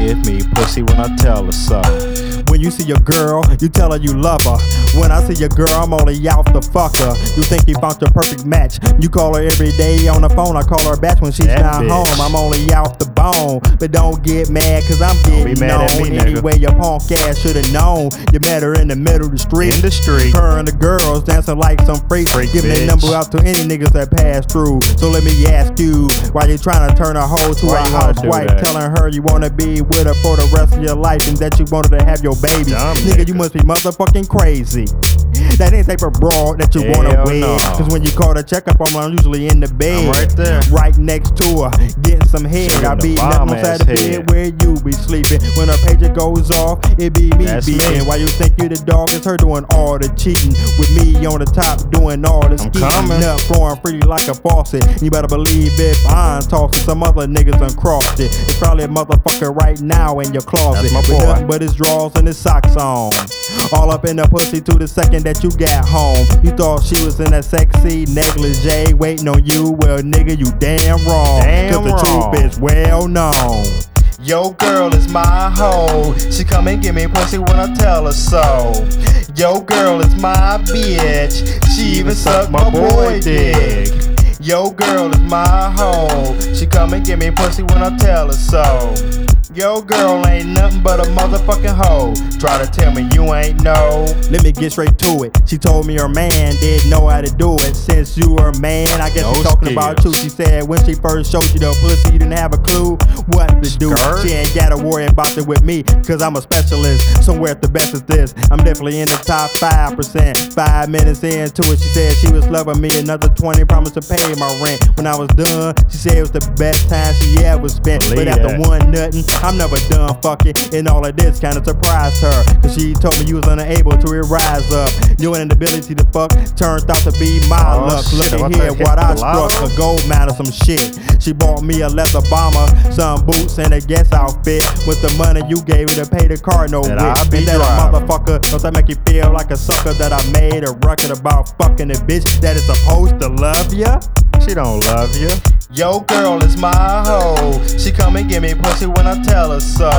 give me pussy when I tell her so. When you see your girl, you tell her you love her. When I see your girl, I'm only out to fuck her. You think you found your perfect match. You call her every day on the phone. I call her back when she's not home. I'm only out the bone. But don't get mad, cause I'm getting known. Anyway, your punk ass should've known. You met her in the middle of the street. In the street. Her and the girls dancing like some freaks. Giving their number out to any niggas that pass through. So let me ask you, why you trying to turn a hoe to a housewife? Telling her you wanna be with her for the rest of your life and that you wanted to have your baby. Nigga, you must be motherfucking crazy. That ain't type of broad that you wanna wed. Cause when you call the checkup, I'm usually in the bed. I'm right there. Right next to her, getting some head. I be nothing inside the bed where you be sleeping. When her pager goes off, it be me beating. Why you think you the dog? It's her doing all the cheating. With me on the top doing all the scheming. Up flowing freely like a faucet. You better believe it. I'm tossing some other niggas uncrossed it. It's probably a motherfucker right now in your closet. That's my boy. With nothing but his drawers and his socks on. All up in the pussy to the second that you got home. You thought she was in that sexy negligee waiting on you. Well, nigga, you damn wrong. Cause the truth is well known. Yo girl is my hoe. She come and give me pussy when I tell her so. Yo girl is my bitch. She even suck my boy dick. Yo girl is my hoe. She come and give me pussy when I tell her so. Yo girl ain't nothing but a motherfucking hoe. Try to tell me you ain't know. Let me get straight to it. She told me her man didn't know how to do it. Since you were a man, I guess she's talking about you. She said when she first showed you the pussy, you didn't have a clue what to do. She ain't gotta worry about it with me, cause I'm a specialist. Somewhere at the best of this, I'm definitely in the top 5%. 5 minutes into it, she said she was loving me. Another 20 promised to pay my rent. When I was done, she said it was the best time she ever spent. But after one nuttin', I'm never done fucking, and all of this kinda surprised her. Cause she told me you was unable to rise up. Your inability to fuck turned out to be my luck. Look at here what I struck, a gold mine or some shit. She bought me a leather bomber, some boots, and a guest outfit. With the money you gave her to pay the car note with. Ain't that a motherfucker? Don't that make you feel like a sucker that I made a record about fucking a bitch that is supposed to love ya? She don't love you. Yo girl is my hoe. She come and give me pussy when I tell her so.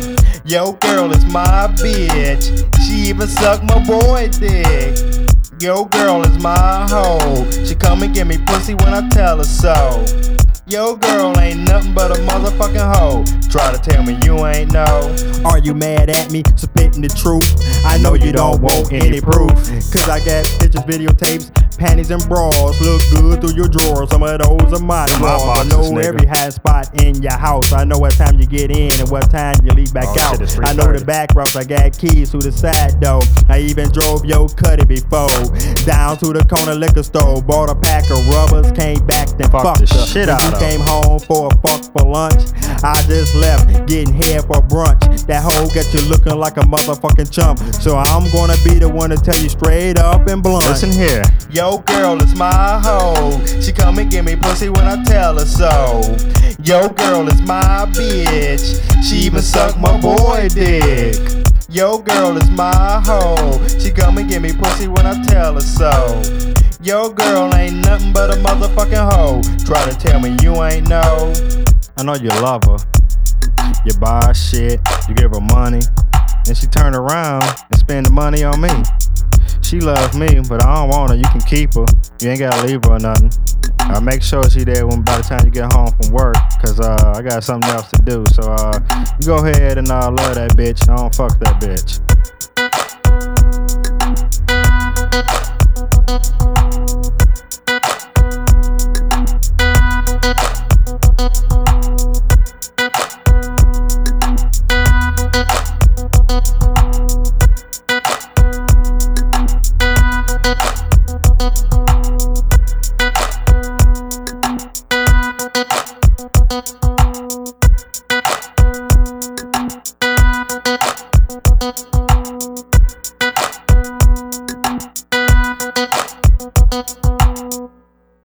Yo girl is my bitch. She even suck my boy dick. Yo girl is my hoe. She come and give me pussy when I tell her so. Yo girl ain't nothing but a motherfucking hoe. Try to tell me you ain't know. Are you mad at me? Spitting the truth. I know you don't want any proof. Cause I got pictures, videotapes, panties and bras. Look good through your drawers. Some of those are my drawers. I know every hot spot in your house. I know what time you get in and what time you leave back out. I know the back routes. I got keys to the side door. I even drove your cutty before. Down to the corner liquor store. Bought a pack of rubbers. Came back then fucked the shit out of her. Came home for a fuck for lunch. I just left getting head for brunch. That hoe got you looking like a motherfucking chump. So I'm gonna be the one to tell you straight up and blunt. Listen here. Yo girl is my hoe. She come and give me pussy when I tell her so. Yo girl is my bitch. She even suck my boy dick. Yo girl is my hoe. She come and give me pussy when I tell her so. Yo girl ain't nothing but a motherfucking hoe. Try to tell me you ain't know. I know you love her. You buy her shit, you give her money, and she turn around and spend the money on me. She loves me, but I don't want her. You can keep her. You ain't gotta leave her or nothing. I make sure she there when by the time you get home from work, cause I got something else to do. So you go ahead and love that bitch. I don't fuck that bitch.